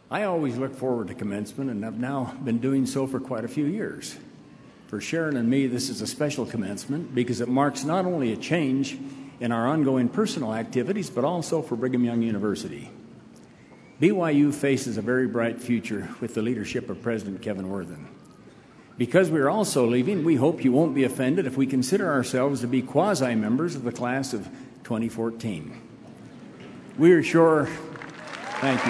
I always look forward to commencement, and have now been doing so for quite a few years. For Sharon and me, this is a special commencement because it marks not only a change in our ongoing personal activities, but also for Brigham Young University. BYU faces a very bright future with the leadership of President Kevin Worthen. Because we are also leaving, we hope you won't be offended if we consider ourselves to be quasi-members of the class of 2014. We are sure... Thank you.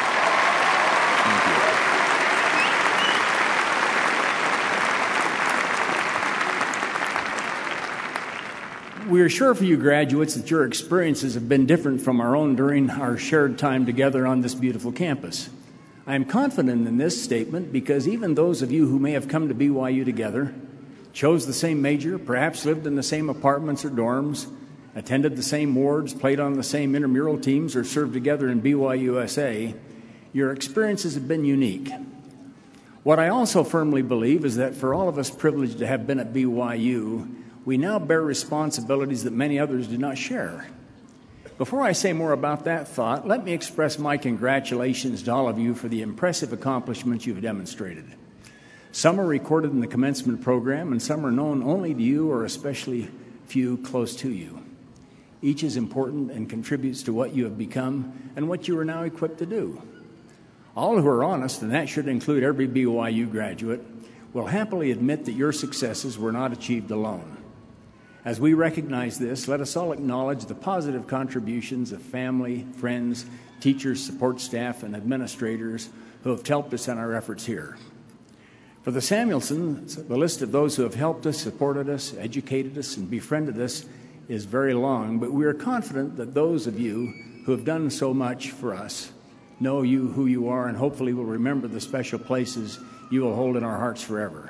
We are sure for you graduates that your experiences have been different from our own during our shared time together on this beautiful campus. I am confident in this statement because even those of you who may have come to BYU together, chose the same major, perhaps lived in the same apartments or dorms, attended the same wards, played on the same intramural teams, or served together in BYUSA, your experiences have been unique. What I also firmly believe is that for all of us privileged to have been at BYU, we now bear responsibilities that many others do not share. Before I say more about that thought, let me express my congratulations to all of you for the impressive accomplishments you've demonstrated. Some are recorded in the commencement program, and some are known only to you or especially few close to you. Each is important and contributes to what you have become and what you are now equipped to do. All who are honest, and that should include every BYU graduate, will happily admit that your successes were not achieved alone. As we recognize this, let us all acknowledge the positive contributions of family, friends, teachers, support staff, and administrators who have helped us in our efforts here. For the Samuelsons, the list of those who have helped us, supported us, educated us, and befriended us is very long, but we are confident that those of you who have done so much for us know you who you are and hopefully will remember the special places you will hold in our hearts forever.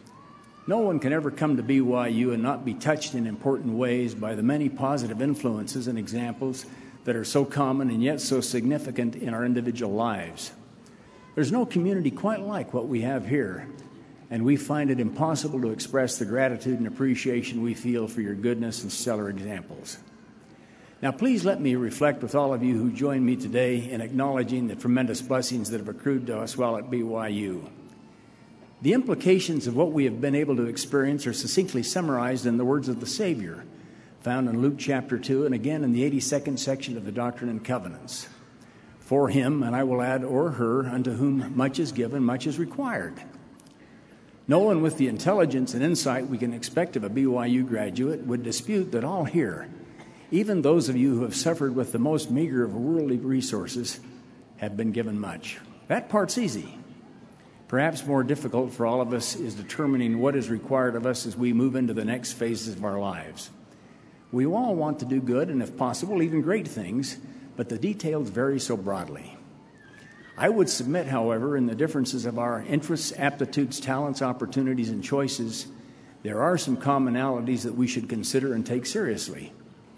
No one can ever come to BYU and not be touched in important ways by the many positive influences and examples that are so common and yet so significant in our individual lives. There's no community quite like what we have here, and we find it impossible to express the gratitude and appreciation we feel for your goodness and stellar examples. Now, please let me reflect with all of you who join me today in acknowledging the tremendous blessings that have accrued to us while at BYU. The implications of what we have been able to experience are succinctly summarized in the words of the Savior, found in Luke chapter 2 and again in the 82nd section of the Doctrine and Covenants. For him, and I will add, or her, unto whom much is given, much is required. No one with the intelligence and insight we can expect of a BYU graduate would dispute that all here, even those of you who have suffered with the most meager of worldly resources, have been given much. That part's easy. Perhaps more difficult for all of us is determining what is required of us as we move into the next phases of our lives. We all want to do good and, if possible, even great things, but the details vary so broadly. I would submit, however, in the differences of our interests, aptitudes, talents, opportunities, and choices, there are some commonalities that we should consider and take seriously.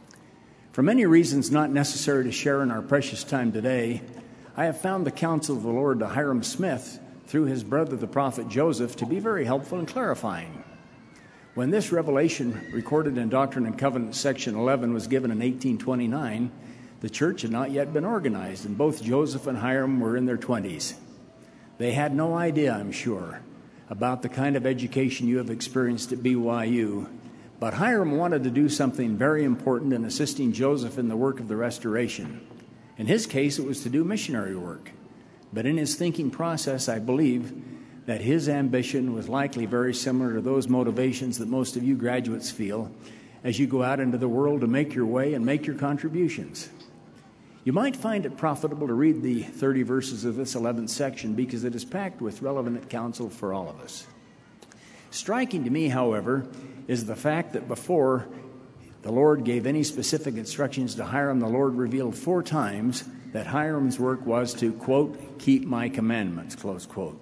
For many reasons not necessary to share in our precious time today, I have found the counsel of the Lord to Hiram Smith through his brother, the prophet Joseph, to be very helpful and clarifying. When this revelation, recorded in Doctrine and Covenants, section 11, was given in 1829, the church had not yet been organized, and both Joseph and Hiram were in their 20s. They had no idea, I'm sure, about the kind of education you have experienced at BYU, but Hiram wanted to do something very important in assisting Joseph in the work of the restoration. In his case, it was to do missionary work. But in his thinking process, I believe that his ambition was likely very similar to those motivations that most of you graduates feel as you go out into the world to make your way and make your contributions. You might find it profitable to read the 30 verses of this 11th section because it is packed with relevant counsel for all of us. Striking to me, however, is the fact that before the Lord gave any specific instructions to Hiram, the Lord revealed 4 times that Hiram's work was to, quote, keep my commandments, close quote.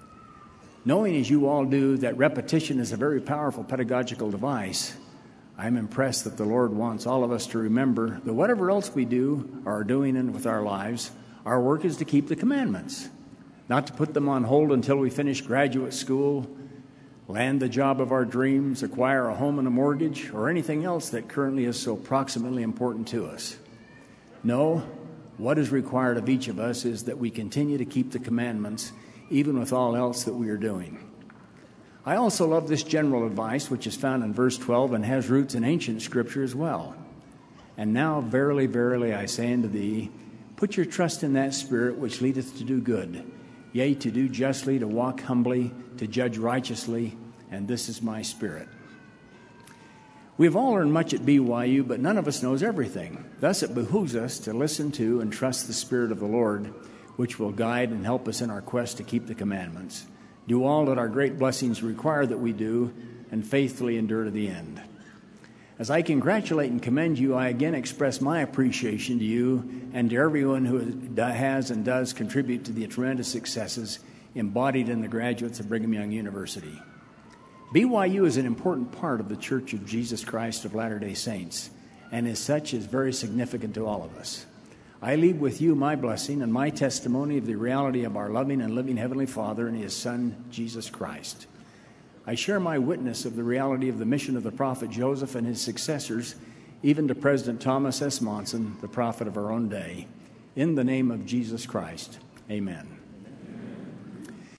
Knowing as you all do that repetition is a very powerful pedagogical device, I'm impressed that the Lord wants all of us to remember that whatever else we do or are doing with our lives, our work is to keep the commandments, not to put them on hold until we finish graduate school, land the job of our dreams, acquire a home and a mortgage, or anything else that currently is so proximately important to us. No, What is required of each of us is that we continue to keep the commandments, even with all else that we are doing. I also love this general advice, which is found in verse 12 and has roots in ancient Scripture as well. And now, verily, verily, I say unto thee, put your trust in that Spirit which leadeth to do good, yea, to do justly, to walk humbly, to judge righteously, and this is my spirit. We've all learned much at BYU, but none of us knows everything. Thus, it behooves us to listen to and trust the Spirit of the Lord, which will guide and help us in our quest to keep the commandments, do all that our great blessings require that we do, and faithfully endure to the end. As I congratulate and commend you, I again express my appreciation to you and to everyone who has and does contribute to the tremendous successes embodied in the graduates of Brigham Young University. BYU is an important part of the Church of Jesus Christ of Latter-day Saints, and as such is very significant to all of us. I leave with you my blessing and my testimony of the reality of our loving and living Heavenly Father and His Son, Jesus Christ. I share my witness of the reality of the mission of the prophet Joseph and his successors, even to President Thomas S. Monson, the prophet of our own day. In the name of Jesus Christ, amen.